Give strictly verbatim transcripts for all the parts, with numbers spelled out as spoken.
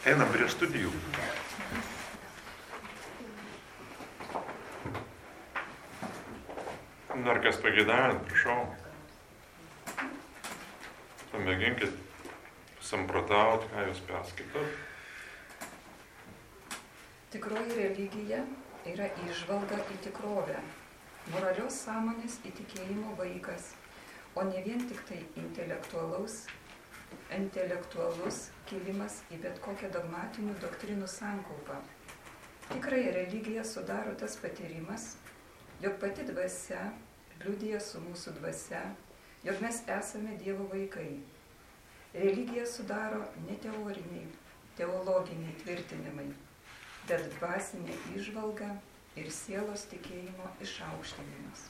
Einam prie studijų. Dar kas pageidavant, prašau. Pamėginkit samprotauti, ką jūs perskaitot. Tikroji religija yra įžvalga į tikrovę, moralios sąmonės įtikėjimo vaikas, o ne vien tik tai intelektualus, intelektualus kilimas į bet kokią dogmatinių doktrinų sankaupą. Tikrąją religiją sudaro tas patyrimas, jog pati dvasia liudija su mūsų dvasia, jog mes esame Dievo vaikai. Religiją sudaro ne teoriniai, teologiniai tvirtinimai, bet dvasinė įžvalga ir sielos tikėjimo išaukštinimas.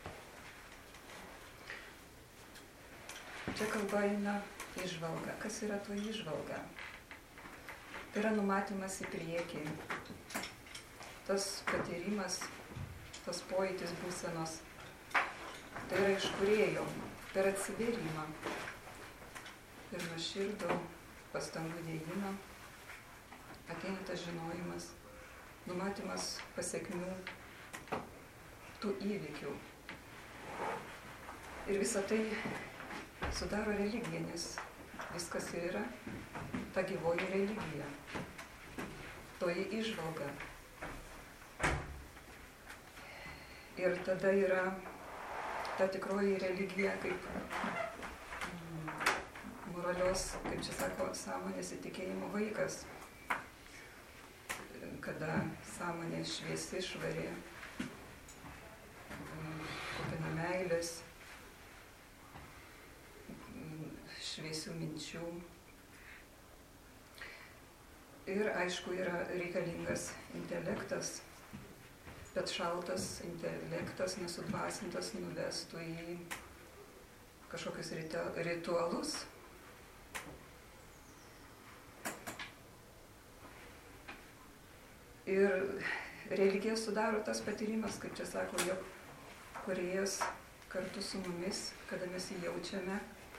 Čia kalba eina įžvalga. Kas yra to įžvalga? Tai yra numatymas į priekį. Tas patyrimas, tas pojūtis būsenos, tai yra iš kūrėjo, per atsivėrimą, per nuoširdų pastangų dėjimą ateina tas žinojimas, numatymas pasekmių tų įvykių. Ir visa tai sudaro religiją, nes viskas yra ta gyvoji religija, toji įžvalga. Ir tada yra ta tikroji religija kaip moralios, kaip čia sako, sąmonės įtikėjimo vaikas, kada sąmonė šviesi, švari, kupina meilės, šviesių minčių. Ir aišku, yra reikalingas intelektas, bet šaltas intelektas nesudvasintas nuvestų į kažkokius ritualus. Ir religija sudaro tas patyrimas, kaip čia sako, jog kūrėjas kartu su mumis, kada mes jį jaučiame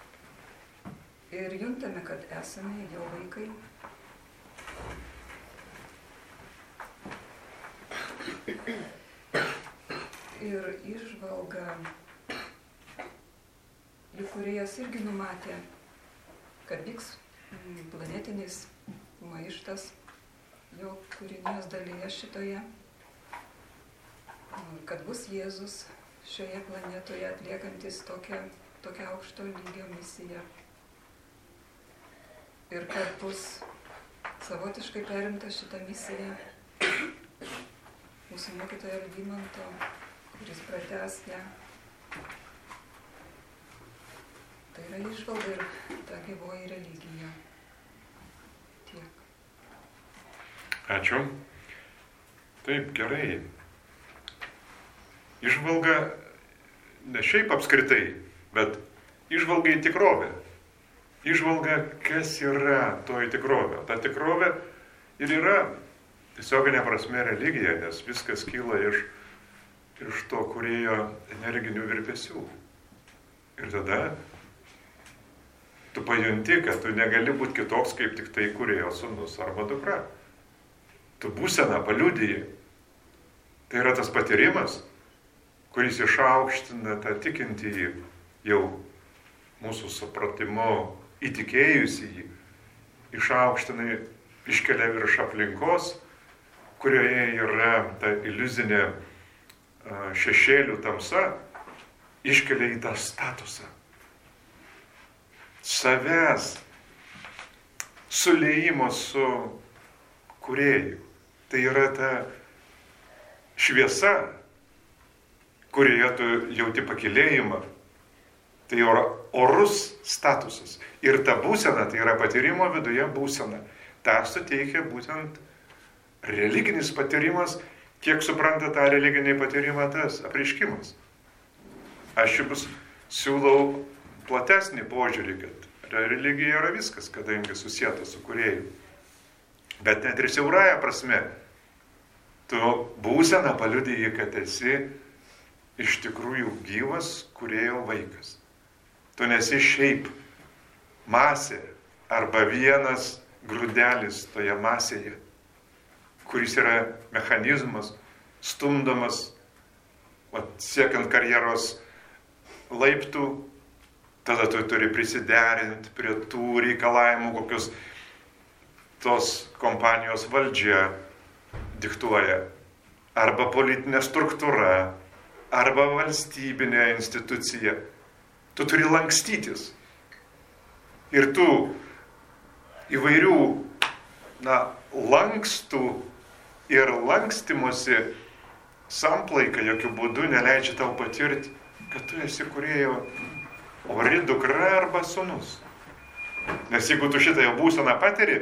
ir juntame, kad esame jo vaikai. Ir įžvalga, juk kūrėjas irgi numatė, kad vyks planetinis maištas jo kūrinijos dalyje šitoje, kad bus Jėzus šioje planetoje atliekantis tokią, tokią aukšto lygio misiją. Ir kad bus savotiškai perimta šitą misiją mūsų mokytojo Algimanto, kuris pratęs ją. Tai yra įžvalga ir ta gyvoji religija. Tiek. Ačiū. Taip, gerai. Įžvalga ne šiaip apskritai, bet įžvalga į tikrovę. Įžvalga, kas yra toji tikrovė. Ta tikrovė ir yra tiesioginė prasme religija, nes viskas kyla iš, iš to kūrėjo energinių virpesių. Ir tada tu pajunti, kad tu negali būti kitoks, kaip tik tai kūrėjo sūnus arba dukra. Tu būseną paliudiji. Tai yra tas patyrimas, kuris išaukština tą tikintįjį jau mūsų supratimu įtikėjusi jį, išaukština, iškelia virš aplinkos, kurioje yra ta iliuzinė šešėlių tamsa, iškelia į tą statusą. Savęs sulėjimo su kūrėju. Tai yra ta šviesa, kurioje tu jauti pakilėjimą. Tai yra orus statusas. Ir ta būsena, tai yra patyrimo viduje būsena. Ta suteikia būtent religinis patyrimas, kiek supranta tą religinį patyrimą tas apreiškimas. Aš jums siūlau platesnį požiūrį, kad religija yra viskas, kadangi susieta su kūrėju. Bet net ir siaurąja prasme, tu būseną paliudiji, kad esi iš tikrųjų gyvas kūrėjo vaikas. Tu nesi šiaip masė arba vienas grūdelis toje masėje, kuris yra mechanizmas, stumdomas, vat, siekiant karjeros laiptų, tada tu turi prisiderinti prie tų reikalavimų, kokius tos kompanijos valdžia diktuoja. Arba politinė struktūra, arba valstybinė institucija. Tu turi lankstytis. Ir tų įvairių, na, lankstų ir lankstymosi samplaika jokių būdų neleidžia tau patirti, kad tu esi kūrėjo ori dukra arba sūnus. Nes jeigu tu šitą jau būseną patiri,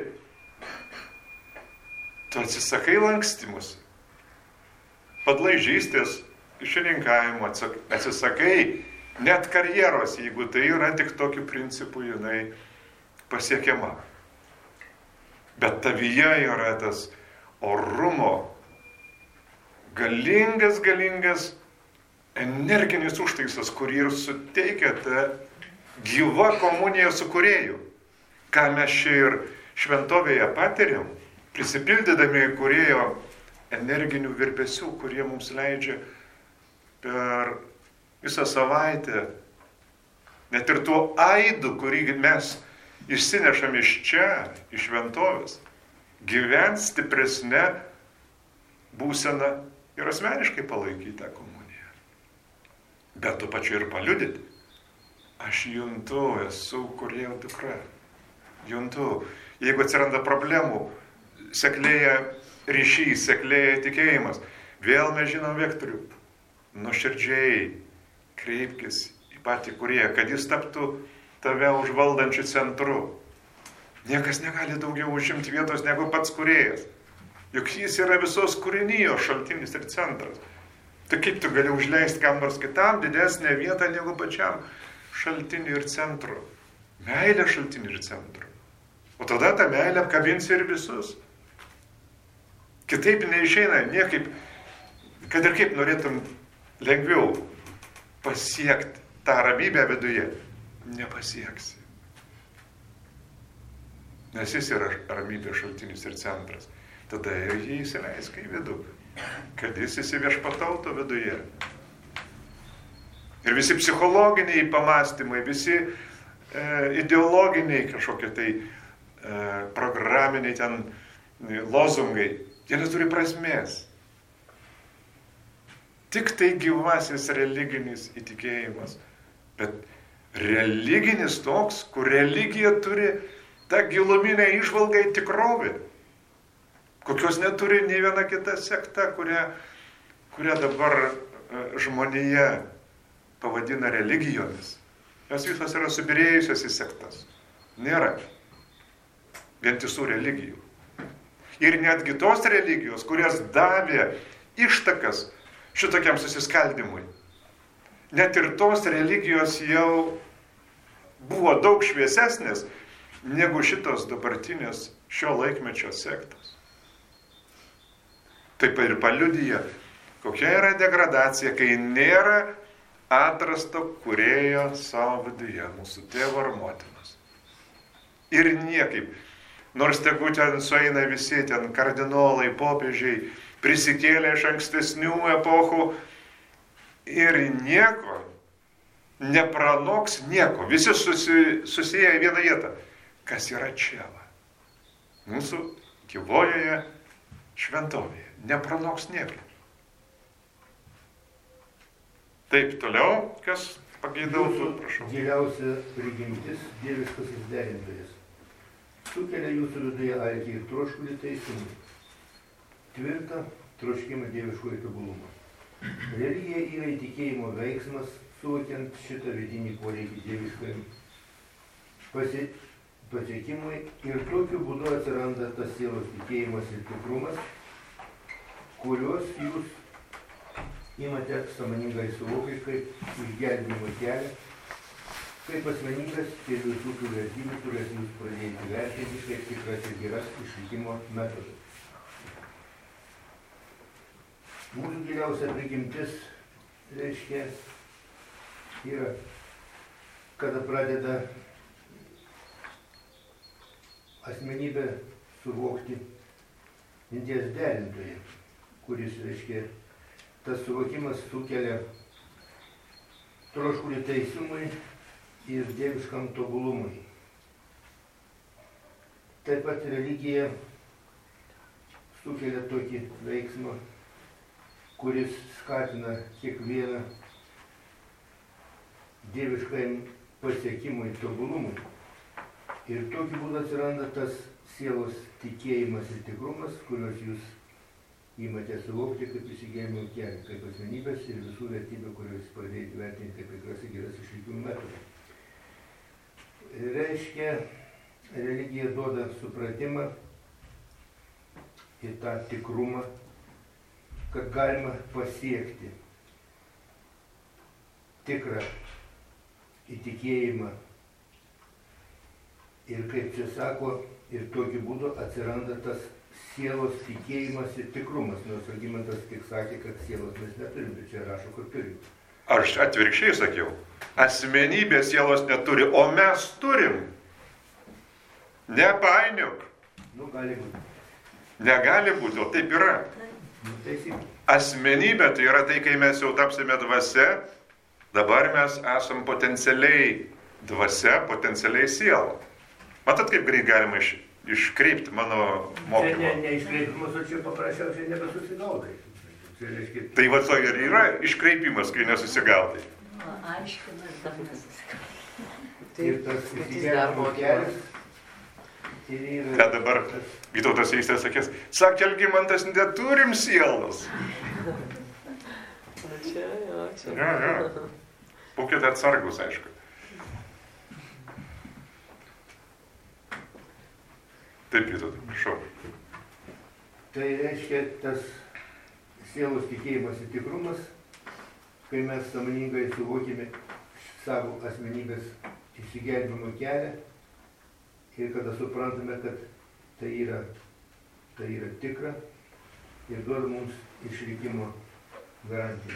tu atsisakai lankstymus, padlaižystės, išrinkavimo, atsisakai net karjeros, jeigu tai yra tik tokiu principu jinai pasiekiama. Bet tavyje yra tas orumo, galingas, galingas energinis užtaisas, kurį ir suteikia ta gyva komunija su kūrėju. Ką mes čia ir šventovėje patiriam, prisipildydami kūrėjo energinių virpesių, kurie mums leidžia per visą savaitę, net ir tuo aidu, kurį mes išsinešam iš čia, iš šventovės, gyventi stipresnę būseną ir asmeniškai palaikyti tą komuniją. Bet tuo pačiu ir paliudyti. Aš juntu, esu kūrėjo dukra. Juntu. Jeigu atsiranda problemų, seklėja ryšys, seklėja tikėjimas, vėl mes žinom vektorių. Nuoširdžiai kreipkis į patį kūrėją, kad jis taptų tave užvaldančiu centru. Niekas negali daugiau užimti vietos negu pats kūrėjas. Juk jis yra visos kūrinijos šaltinis ir centras. Tai kaip tu gali užleisti kam nors kitam didesnę vietą negu pačiam šaltiniui ir centru? Meilė šaltiniui ir centru. O tada tą meilę apkabinsi ir visus. Kitaip neišeina, niekaip, kad ir kaip norėtum lengviau pasiekti tą ramybę viduje, nepasieksi. Nes jis yra ramybės šaltinis ir centras. Tada ir jį įsileisk į vidų, kad jis įsiviešpatautų viduje. Ir visi psichologiniai pamastymai, visi e, ideologiniai kažkokie tai e, programiniai ten lozungai, jie neturi prasmės. Tik tai gyvasis religinis įtikėjimas. Bet religinis toks, kur religija turi tą giluminę įžvalgą į tikrovę, kokios neturi nei viena kita sekta, kurią, kurią dabar žmonija pavadina religijomis. Jos visos yra subirėjusios į sektas. Nėra vientisų religijų. Ir netgi tos religijos, kurias davė ištakas šitokiam susiskaldimui, net ir tos religijos jau buvo daug šviesesnės negu šitos dabartinės šio laikmečio sektos. Taip ir paliudyja, kokia yra degradacija, kai nėra atrasto kūrėjo savo viduje, mūsų tėvo ar motinos. Ir niekaip, nors tegu ten sueina visi ten kardinolai, popiežiai, prisikėlė iš ankstesnių epochų ir nieko nepranoks nieko. Visi susi, susiję į vieną vietą. Kas yra čia? Mūsų gyvojoje šventovėje. Nepranoks nieko. Taip, toliau, kas pageidautų, prašau. Giliausia prigimtis, dieviškasis derintojas. Sukelia jūsų viduje alkį ir troškulį teisumą. Tvirtą troškimą dieviškojo tobulumo. Religija yra įtikėjimo veiksmas, suvokiant šitą vidinį poreikį dieviškajam pasi, pasiekimui ir tokiu būdu atsiranda tas sielos tikėjimas ir tikrumas, kuriuos jūs imate sąmoningai suvokai kaip išgelbėjimo kelią, kaip asmeningas ir visų tų vertybių, kurias jūs pradėjote vertinti kaip tikras ir geras išlikimo metodas. Mūsų giliausia prigimtis, reiškia, yra, kada pradeda asmenybę suvokti minties derintojai, kuris, reiškia, tas suvokimas sukelia troškulį teisumui ir dieviškam tobulumui. Taip pat religija sukelia tokį veiksmą, kuris skatina kiekvieną dieviškajam pasiekimui, tobulumui. Ir tokiu būdu atsiranda tas sielos tikėjimas ir tikrumas, kuriuos jūs įmate suvokti kaip įsigėjimo kelią, kaip asmenybės ir visų vertybių, kuriuos pradėti vertinti kaip tikras ir geras išlikimų metodų. Reiškia, religija duoda supratimą ir tą tikrumą, kad galima pasiekti tikrą įtikėjimą. Ir kaip čia sako, ir tokiu būdu atsiranda tas sielos tikėjimas ir tikrumas, nors Algimantas tik sakė, kad sielos mes neturim, bet čia rašo, kad turim. Aš atvirkščiai sakiau, asmenybė sielos neturi, o mes turim. Nepainiok. Nu, gali būti. Negali būti, o taip yra. Nu, teisingai. Asmenybė tai yra tai, kai mes jau tapsime dvasia, dabar mes esam potencialiai dvasia, potencialiai siela. Matot, kaip greit galima iš, iškreipti mano mokymą. Čia ne, neiškreipimas, o čia paprasčiausiai nebesusigaudai. Reiškia... Tai va to ir yra iškreipimas, kai nesusigaudai. Aiškinas, dar nesusigaudai. Ir tas įsigelimo kelias. Ką dabar Vytautas Eistės sakės, sakė Algimantas, neturim sielos. Čia, jo, čia. Ja, ja. Būkite atsargus, aišku. Taip, Vytautai, prašau. Tai reiškia tas sielos tikėjimas ir tikrumas, kai mes sąmoningai suvokime savo asmenybės išsigelbėjimo kelią ir kada suprantame, kad tai yra, tai yra tikra ir duoda mums išlikimo garantiją.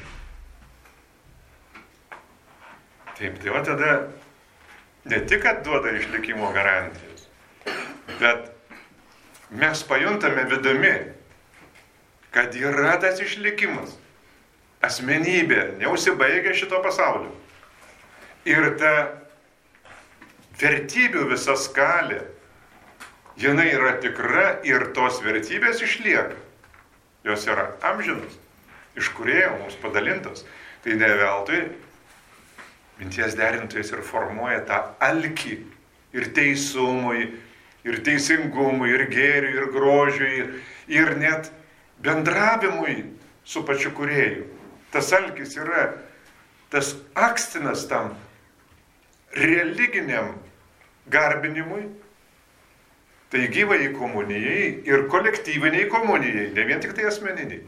Taip, tai va tada ne tik, kad duoda išlikimo garantijas, bet mes pajuntame vidumi, kad yra tas išlikimas. Asmenybė neužsibaigia šito pasaulio. Ir ta vertybių visa skalė, jinai yra tikra ir tos vertybės išlieka. Jos yra amžinos, iš Kūrėjo mums padalintos. Tai ne veltui minties derintojas ir formuoja tą alkį ir teisumui, ir teisingumui, ir gėriui, ir grožiui, ir, ir net bendravimui su pačiu Kūrėju. Tas alkis yra tas akstinas tam religiniam garbinimui, tai gyvai komunijai ir kolektyviniai komunijai, ne vien tik tai asmeniniai.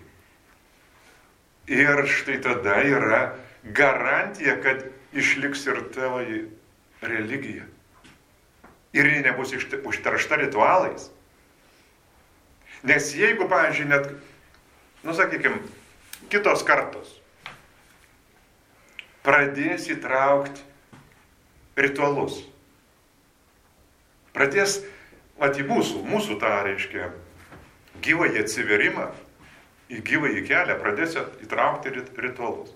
Ir štai tada yra garantija, kad išliks ir tavo religija. Ir ji nebus užteršta ritualais. Nes jeigu, pavyzdžiui, net, nu sakykime, kitos kartos pradės įtraukti ritualus, pradės, mat į mūsų, mūsų tą, reiškia, gyvąjį atsiverimą, į gyvąjį kelią pradės įtraukti ritualus.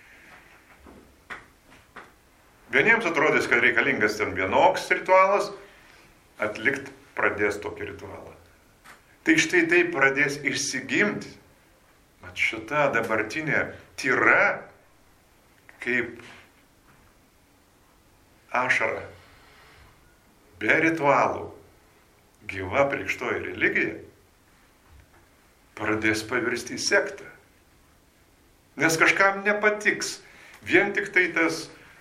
Vieniems atrodys, kad reikalingas ten vienoks ritualas, atlikti pradės tokį ritualą. Tai štai tai pradės išsigimti. Mat šita dabartinė tyra, kaip ašara, be ritualų, gyva krikštoji religija, pradės pavirsti į sektą. Nes kažkam nepatiks vien tik tai tas,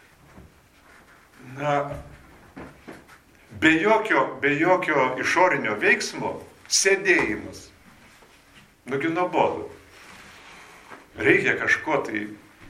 na, be jokio, be jokio išorinio veiksmo sėdėjimas. Nugi nuobodu. Reikia kažko tai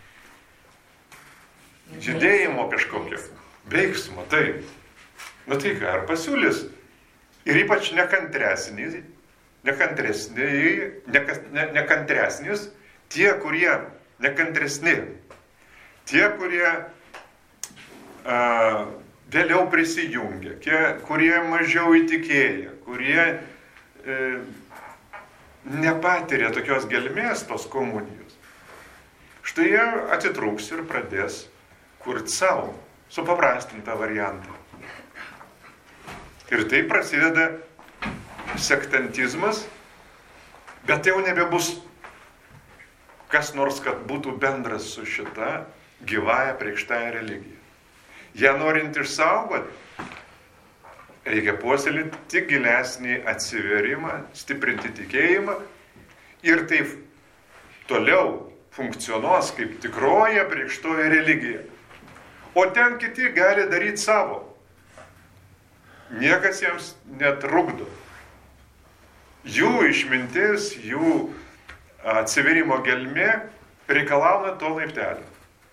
judėjimo kažkokio. Veiksmo, taip. Nu tai ką, ar pasiūlys? Ir ypač nekantresnis, nekantresnis, nekantresnis, tie, kurie nekantresni, tie, kurie a, vėliau prisijungia, kurie mažiau įtikėję, kurie e, nepatiria tokios gelmės tos komunijos. Štai jie atitrūks ir pradės kurti savo, supaprastintą variantą. Ir tai prasideda sektantizmas, bet tai jau nebebus kas nors, kad būtų bendras su šita gyvąja priekštąja religija. Ją norint išsaugoti, reikia puoselėti tik gilesnį atsiverimą, stiprinti tikėjimą ir taip toliau funkcionuos kaip tikroji priekštoji religija. O ten kiti gali daryti savo. Niekas jiems netrukdo. Jų išmintis, jų atsiverimo gelmė reikalauna to laiptelio.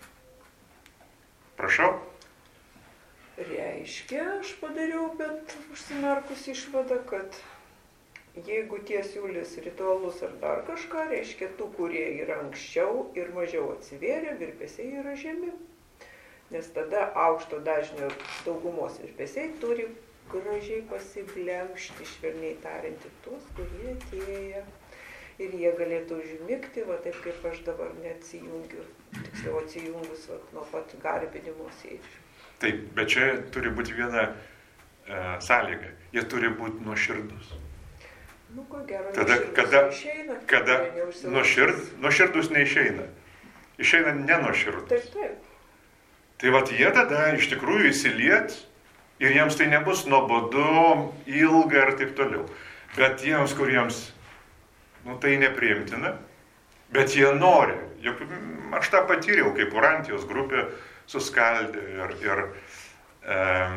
Prašau. Reiškia, aš padariau, bet užsimerkus išvadą, kad jeigu tie siūlys ritualus ar dar kažką, reiškia tų, kurie yra anksčiau ir mažiau atsivėrė, virpesiai yra žemi. Nes tada aukšto dažnio daugumos virpesiai turi gražiai pasiglemžti, švelniai tariant, tuos, kurie atėję. Ir jie galėtų užmigti, va taip kaip aš dabar neatsijungiu, tiksliau atsijungus va, nuo pat garbinimo sėdžiu. Taip, bet čia turi būti viena e, sąlyga. Jie turi būti nuoširdus. Nu, ko gero, tada, kada, išeina, kada nuošird, nuoširdus neišeina. Išeina nenuoširdus. Taip, taip. Tai vat jie tada iš tikrųjų įsiliet ir jiems tai nebus nuobodu, ilga ir taip toliau. Bet jiems, kuriems nu, tai nepriimtina, bet jie nori. Juk aš tą patyriau, kaip Urantijos grupė suskaldė ir, ir e,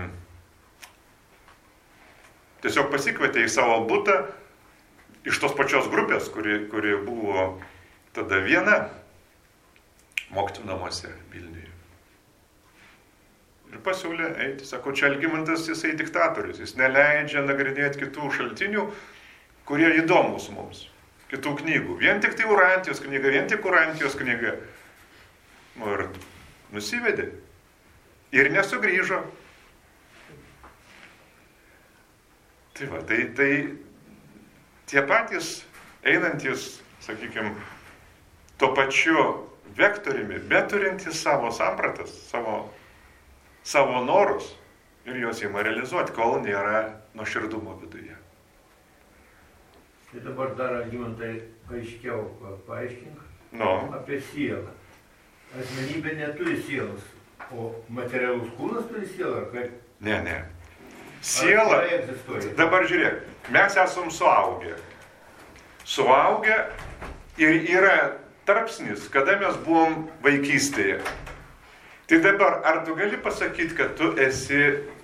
tiesiog pasikvietė į savo butą iš tos pačios grupės, kuri, kuri buvo tada viena mokytojų namuose Vilniuje. Ir pasiūlė eiti, sako, čia Algimantas, jisai diktatorius, jis neleidžia nagrinėti kitų šaltinių, kurie įdomus mums, kitų knygų. Vien tik tai Urantijos knyga, vien tik Urantijos knyga. Nu ir nusivedė. Ir nesugrįžo. Tai va, tai, tai tie patys einantis, sakykime, tuo pačiu vektoriumi, bet turintys savo sampratas, savo, savo norus ir juos įma realizuoti, kol nėra nuoširdumo viduje. Tai dabar dar, Algimantai, aiškiau paaiškink no. apie sielą. Asmenybė neturi sielos, o materialus kūnas turi sielą, ar kaip? Ne, ne. Siela, dabar žiūrėk, mes esam suaugę. Suaugę ir yra tarpsnis, kada mes buvom vaikystėje. Tai dabar, ar tu gali pasakyti, kad tu esi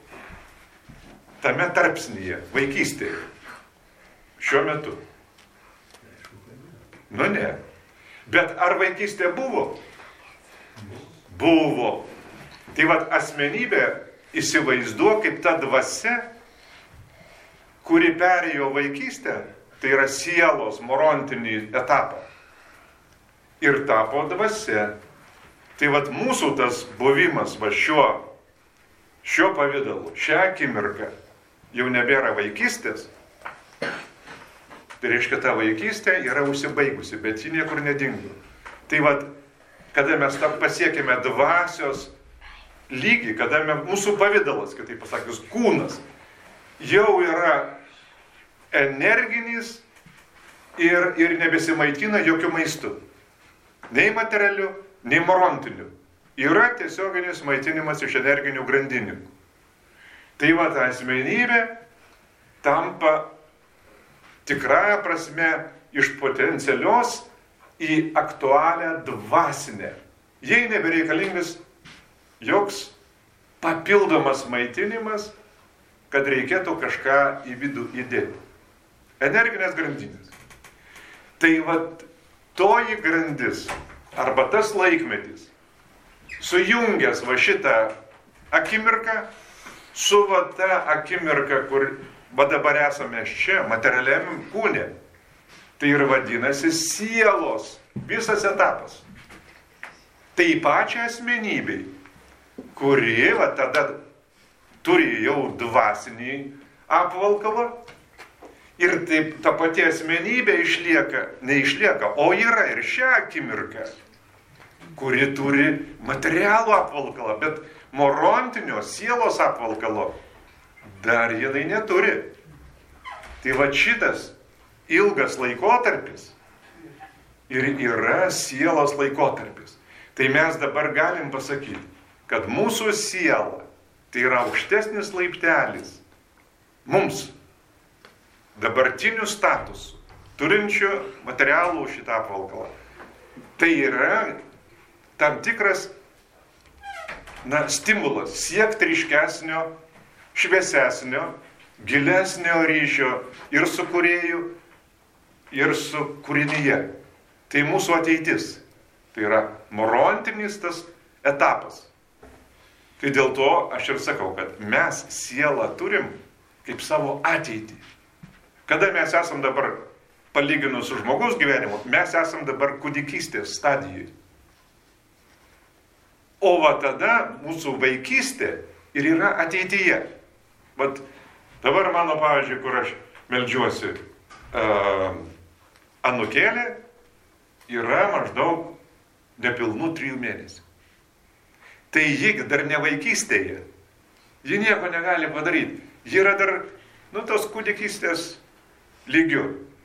tame tarpsnyje, vaikystėje, šiuo metu? Nu ne. Bet ar vaikystė buvo? Buvo. Tai vat asmenybė įsivaizduok kaip ta dvasia, kuri perėjo vaikystę, tai yra sielos morontinį etapą. Ir tapo dvasia. Tai vat mūsų tas buvimas va šiuo, šiuo pavidalu, šią akimirką jau nebėra vaikystės. Tai reiškia, ta vaikystė yra užsibaigusi, bet ji niekur nedingo. Tai vat, kada mes pasiekime dvasios lygį, kada mes, mūsų pavidalas, kitaip pasakius, kūnas, jau yra energinis ir, ir nebesimaitina jokių maistų. Nei materialių, nei morontinių. Yra tiesioginis maitinimas iš energinių grandinių. Tai va, ta asmenybė tampa tikrąja prasme iš potencialios į aktualią dvasinę. Jei nebereikalingas joks papildomas maitinimas, kad reikėtų kažką į vidų įdėti. Energinės grandinės. Tai va, toji grandis arba tas laikmetis, sujungęs va šitą akimirką su va ta akimirka, kur va dabar esame čia, materialiam kūne, tai ir vadinasi sielos visas etapas. Tai pačią asmenybei, kuri va tada turi jau dvasinį apvalkalą ir taip ta pati asmenybė išlieka, neišlieka, o yra ir šią akimirką, kuri turi materialų apvalkalą, bet morontinio sielos apvalkalo dar jinai neturi. Tai va šitas ilgas laikotarpis ir yra sielos laikotarpis. Tai mes dabar galim pasakyti, kad mūsų siela tai yra aukštesnis laiptelis mums dabartinių statusų, turinčių materialų šitą apvalkalą. Tai yra tam tikras na, stimulas siekti ryškesnio, šviesesnio, gilesnio ryšio ir su kūrėju, ir su kūrinyje. Tai mūsų ateitis. Tai yra morontinis tas etapas. Tai dėl to aš ir sakau, kad mes sielą turim kaip savo ateitį. Kada mes esam dabar, palyginus su žmogaus gyvenimu, mes esam dabar kūdikystės stadijoje. O va tada mūsų vaikystė ir yra ateityje. Vat dabar mano, pavyzdžiui, kur aš meldžiuosi, uh, anūkėlė yra maždaug nepilnų trijų mėnesių. Tai ji dar ne vaikystėje, ji nieko negali padaryti. Ji yra dar, nu, tos kūdikystės lygių.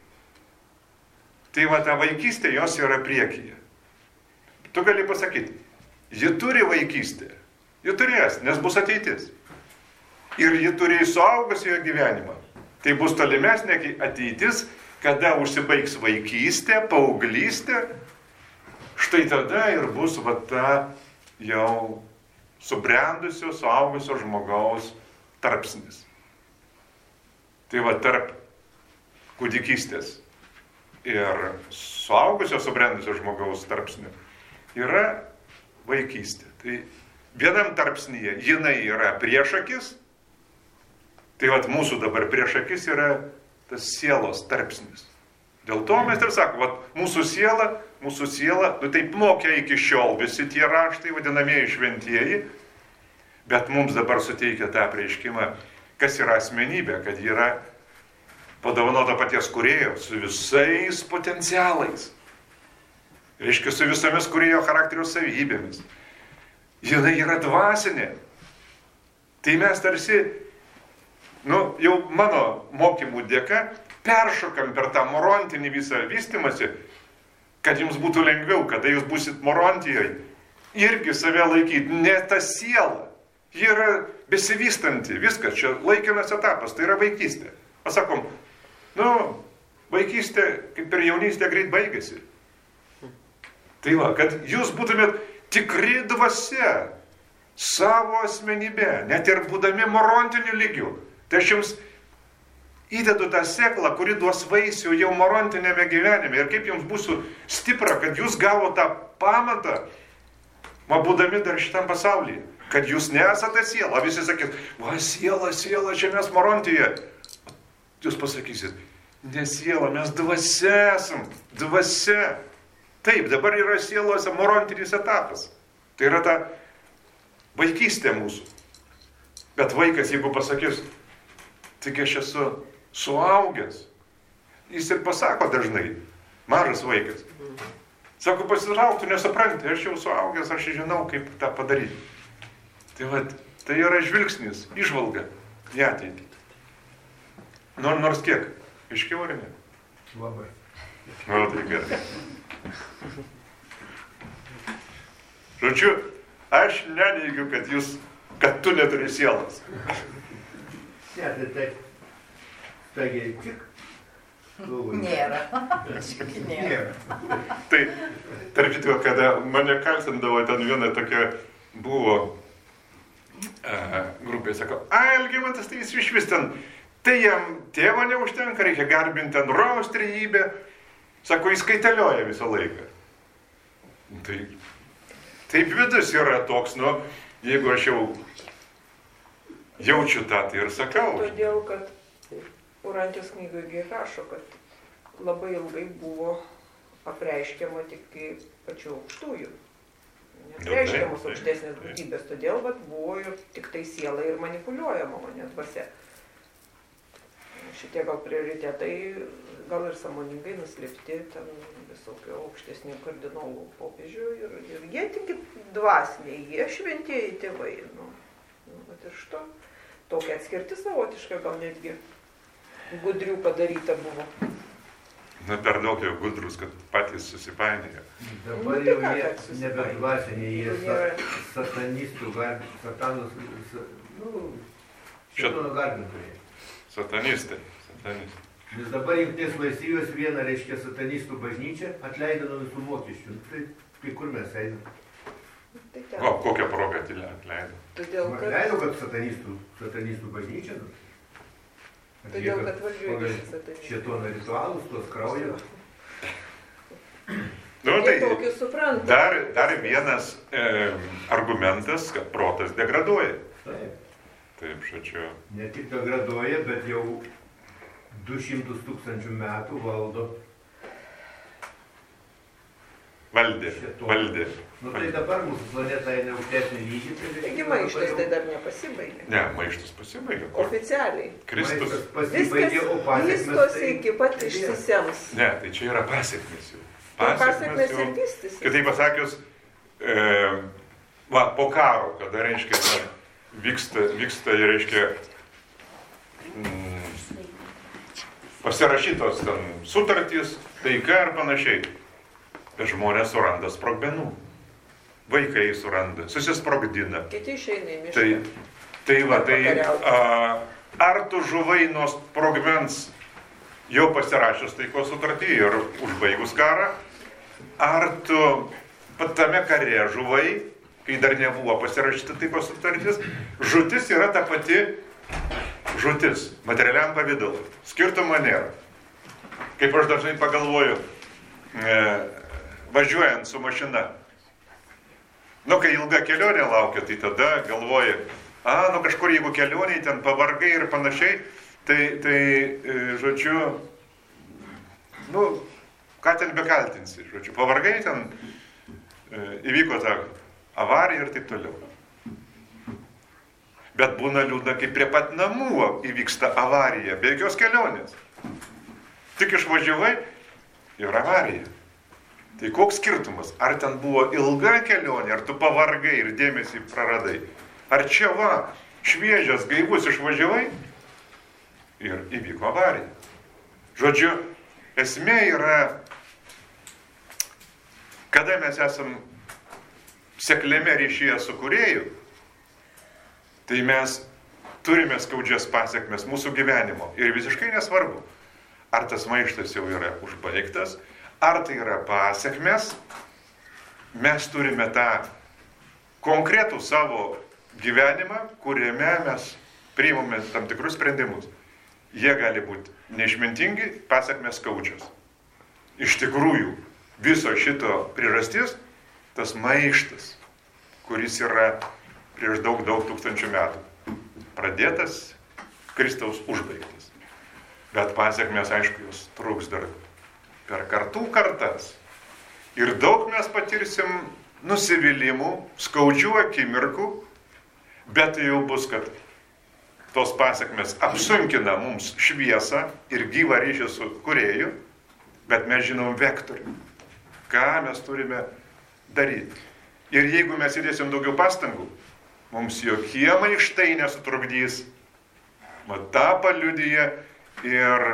Tai va ta vaikystė jos yra priekyje. Tu gali pasakyti, ji turi vaikystę, ji turės, nes bus ateitis. Ir ji turi suaugusiojo gyvenimą. Tai bus tolimesnė ateitis, kada užsibaigs vaikystė, paauglystė, štai tada ir bus va ta jau subrendusio, suaugusio žmogaus tarpsnis. Tai va tarp kūdikystės ir suaugusio, subrendusio žmogaus tarpsnių yra vaikystė. Tai vienam tarpsnyje jinai yra priešakis, tai va mūsų dabar priešakis yra tas sielos tarpsnis. Dėl to mes ir sakom, va mūsų siela, mūsų siela, nu taip mokė iki šiol visi tie raštai, vadinamieji šventieji, bet mums dabar suteikia tą apreiškimą, kas yra asmenybė, kad yra padovanota paties kūrėjo su visais potencialais. Reiškia, su visomis kūrėjo charakterio savybėmis. Jinai yra dvasinė. Tai mes tarsi, nu, jau mano mokymų dėka, peršokam per tą morontinį visą vystymąsi, kad jums būtų lengviau, kada jūs būsit morontijoje, irgi save laikyti, ne ta siela. Ji yra besivystanti, viskas, čia laikinas etapas, tai yra vaikystė. Pasakom, nu, vaikystė, kaip ir jaunystė, greit baigėsi. Tai va, kad jūs būtumėt tikri dvasia, savo asmenybė, net ir būdami morontiniu lygiu. Tai aš jums įdedu tą sėklą, kuri duos vaisių jau morontinėme gyvenime. Ir kaip jums būsiu stipra, kad jūs gavo tą pamatą, ma būdami dar šitam pasaulyje. Kad jūs nesate siela. Visi sakys, va siela, siela, čia mes morontyje. Jūs pasakysit, ne siela, mes dvasia esam, dvasia. Taip, dabar yra sielose morontinis etapas. Tai yra ta vaikystė mūsų. Bet vaikas, jeigu pasakys, tik aš esu suaugęs, jis ir pasako dažnai, mažas vaikas. Sako, pasitrauk, tu nesupranti, aš jau suaugęs, aš žinau, kaip tą padaryti. Tai va, tai yra žvilgsnis, įžvalga į ateitį. Nor, nors kiek, aiškiau ar ne? Labai. O, tai gerai. Žodžiu, aš neneigiu, kad jūs, kad tu neturi sielos. Ne, tai taip. Taigi, tik. Nėra. Nėra. Tai, tarp kitko, kada mane kaltindavo, ten viena tokia buvo uh, grupė, sako, ai, Algimantas, tai jis iš vis ten, tai jam tėvo neužtenka, reikia garbinti ten rojaus trejybę. Sako, jis kaitalioja visą laiką. Tai, taip vidus yra toks, nu, jeigu aš jau jaučiu tą, tai ir sakau. Todėl, kad Urantijos knygoje rašo, kad labai ilgai buvo apreiškiama tik pačių aukštųjų. Nes reiškiamos aukštesnės būtybės, todėl vat, buvo ir tik tai siela ir manipuliuojama, o ne dvasia. Šitie gal prioritetai, gal ir sąmoningai nuslėpti ten visokio aukštesnių kardinolų popiežių ir, ir jie tik dvasiniai, jie šventieji tėvai. Nu, nu, bet ir šito tokia atskirti savotiška gal netgi gudrių padaryta buvo. Na, per daug jau gudrus, kad patys susipainėjo. Dabar jau jie nebe dvasiniai, jie sa, satanistų, satanus, nu, šitono garbintojai. Satanistai, satanistai. Nes dabar Jungtinės valstijos vieną, reiškia, satanistų bažnyčią atleido nuo visų mokesčių. Tai, tai kur mes einam? Tai o, kokią progą atleido? Todėl, kad... Atleido, kad satanistų, satanistų bažnyčią. Todėl, kad valdžioje satanistų. Šėtono ritualus, tos kraujo. Nu, tai dar, dar vienas e, argumentas, kad protas degraduoja. Taip. Taip, šačiu. Ne tik degraduoja, bet jau du šimtus tūkstančių metų valdo. Valdė, valdė. Nu tai dabar mūsų planeta eina aukštesnį lygį. Taigi maištas tai dar nepasibaigė. Ne, maištas pasibaigė. Oficialiai. Kristus. Pasibaigė, o pasiekmes vystosi tai... iki pat išsisems. Ne, tai čia yra pasiekmes jau. Pasiekmes ir vystysis. Kitaip pasakius, e, va, po karo, kada, reiškia, na, vyksta, vyksta, reiškia, mm, pasirašytos ten sutartys, taika ir panašiai. Bet žmonės suranda sprogmenų. Vaikai suranda, susisprogdina. Kiti išeina į mišką. Tai, tai va, tai a, ar tu žuvai nuo sprogmens jau pasirašęs taikos sutartį ir užbaigus karą, ar tu pat tame kare žuvai, kai dar nebuvo pasirašyta taikos sutartis, žūtis yra ta pati žūtis, materialiam pavydalui. Skirtumo nėra. Kaip aš dažnai pagalvoju, e, važiuojant su mašina. Nu, kai ilga kelionė laukia, tai tada galvoji, a, nu kažkur jeigu kelioniai ten pavargai ir panašiai, tai, tai e, žodžiu, nu, ką ten bekaltinsi, žodžiu, pavargai ten e, įvyko ta avarija ir taip toliau. Bet būna liūdna, kai prie pat namų įvyksta avarija, be jokios kelionės. Tik išvažiavai ir avarija. Tai koks skirtumas? Ar ten buvo ilga kelionė, ar tu pavargai ir dėmesį praradai? Ar čia va, šviežias, gaivus išvažiavai ir įvyko avarija? Žodžiu, esmė yra, kada mes esam sekliame ryšyje su kūrėju, tai mes turime skaudžias pasiekmes mūsų gyvenimo. Ir visiškai nesvarbu, ar tas maištas jau yra užbaigtas, ar tai yra pasiekmes, mes turime tą konkretų savo gyvenimą, kuriame mes priimame tam tikrus sprendimus. Jie gali būti neišmintingi, pasiekmes skaudžios. Iš tikrųjų, viso šito priežastis, tas maištas, kuris yra prieš daug, daug tūkstančių metų, pradėtas, Kristaus užbaigtas. Bet pasiekmes, aišku, jos trūks dar per kartų kartas. Ir daug mes patirsim nusivylimų, skaudžių akimirkų, bet tai jau bus, kad tos pasiekmes apsunkina mums šviesą ir gyvą ryšį su kūrėju, bet mes žinom vektorių, ką mes turime daryti. Ir jeigu mes įdėsim daugiau pastangų, mums jokie maištai nesutrukdys. Mat tą paliudyja ir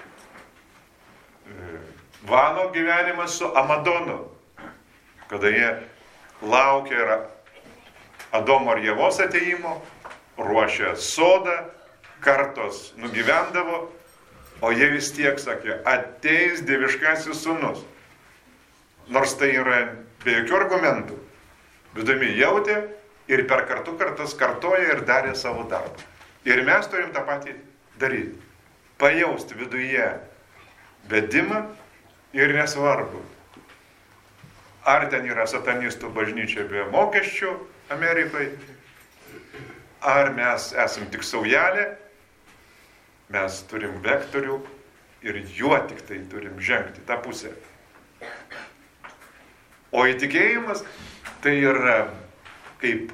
Vano gyvenimas su Amadonu, kada jie laukia Adomo ir Ievos ateimo, ruošia sodą, kartos nugyvendavo, o jie vis tiek sakė, ateis dieviškasis sūnus. Nors tai yra be jokių argumentų. Būdami jautė ir per kartų kartas kartoja ir darė savo darbą. Ir mes turim tą patį daryti. Pajausti viduje vedimą ir nesvarbu. Ar ten yra satanistų bažnyčia be mokesčių Amerikoje, ar mes esam tik saujelė, mes turim vektorių ir juo tik tai turim žengti tą pusę. O įtikėjimas tai yra kaip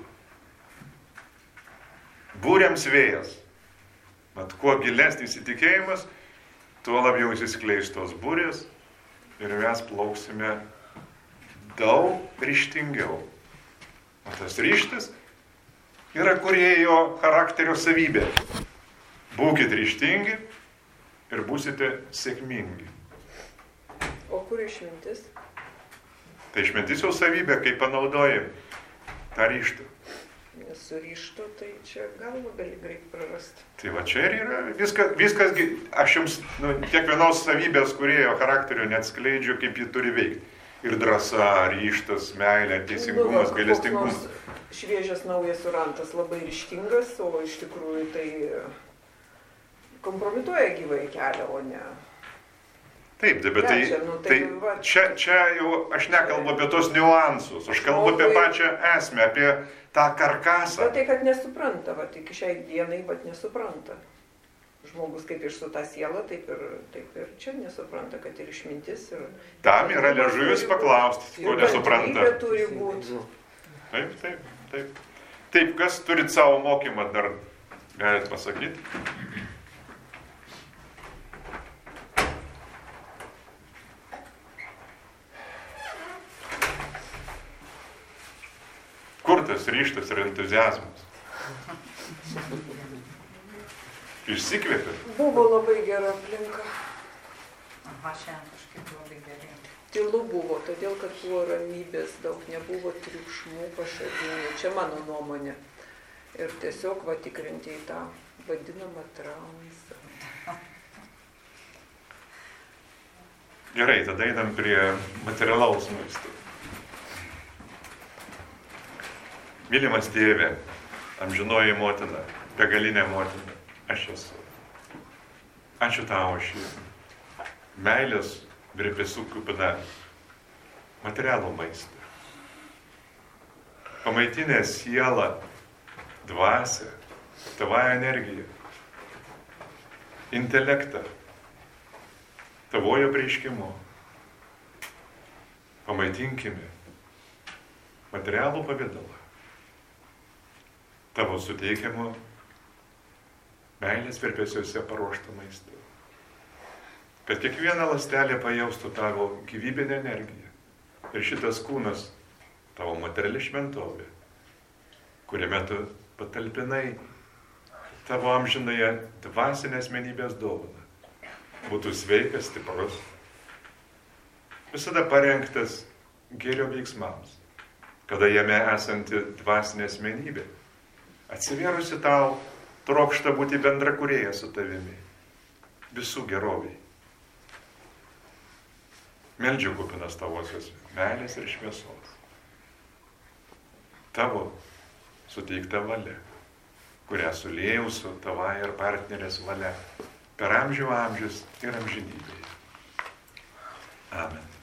būriams vėjas. Mat, kuo gilesnis įtikėjimas, tuo labiau įsiskleis tos būrės ir mes plauksime daug ryžtingiau. O tas ryžtas yra kūrėjo charakterio savybė. Būkit ryžtingi ir būsite sėkmingi. O kur išmintis? Tai išmintis jau savybė, kai panaudoji tą ryžtą. Nes su ryžtu, tai čia galva gali greit prarasti. Tai va čia ir yra viskas, viskas aš jums nu, kiekvienos savybės kūrėjo charakterio neatskleidžiu, kaip ji turi veikti. Ir drąsa, ryžtas, meilė, teisingumas, nu, gailestingumas. Šviežias naujas surantas labai ryžtingas, o iš tikrųjų tai kompromituoja gyvai kelią, o ne... Taip, bet tai, čia, nu, tai, tai va, čia, čia jau aš nekalbu apie tos niuansus, aš kalbu apie pačią esmę, apie tą karkasą. Bet tai, kad nesupranta, va, iki šiai dienai, bet nesupranta. Žmogus kaip ir su ta siela, taip ir, taip ir čia nesupranta, kad ir išmintis. Ir, tam yra liežuvis paklausti, ko nesupranta. Ir turi būti. Taip, taip, taip. Taip, kas turit savo mokymą dar, galit pasakyti? Kur tas ryžtas ir entuziazmas? Išsikvėpė? Buvo labai gera aplinka. Aha, šiandien kažkaip labai gerai. Tylu buvo, todėl kad buvo ramybės, daug nebuvo triukšmų pašalinių. Čia mano nuomonė. Ir tiesiog va tikrinti į tą vadinamą transą. Gerai, tada einam prie materialaus maisto. Mylimas tėve, amžinoji motina, begalinė motina, aš esu. Ačiū tau už šį meilės virpesių kupiną materialų maistą. Pamaitinę sielą, dvasią, tavąją energiją, intelektą, tavojo prieškimu. Pamaitinkime materialų pavidalą. Tavo suteikiamo meilės virpesiuose paruoštą maistą. Kad kiekviena ląstelė pajaustų tavo gyvybinę energiją. Ir šitas kūnas, tavo materiali šventovė, kuriame tu patalpinai tavo amžinąją dvasinę asmenybės dovaną, būtų sveikas, stiprus, visada parengtas gėrio veiksmams, kada jame esanti dvasinė asmenybė atsivėrusi tau, trokšta būti bendrakūrėja su tavimi, visų geroviai. Meldžiu kupinas tavosios meilės ir šviesos. Tavo suteikta valia, kurią suliejau su tavąja ir partnerės valia per amžių amžius ir amžinybėje. Amen.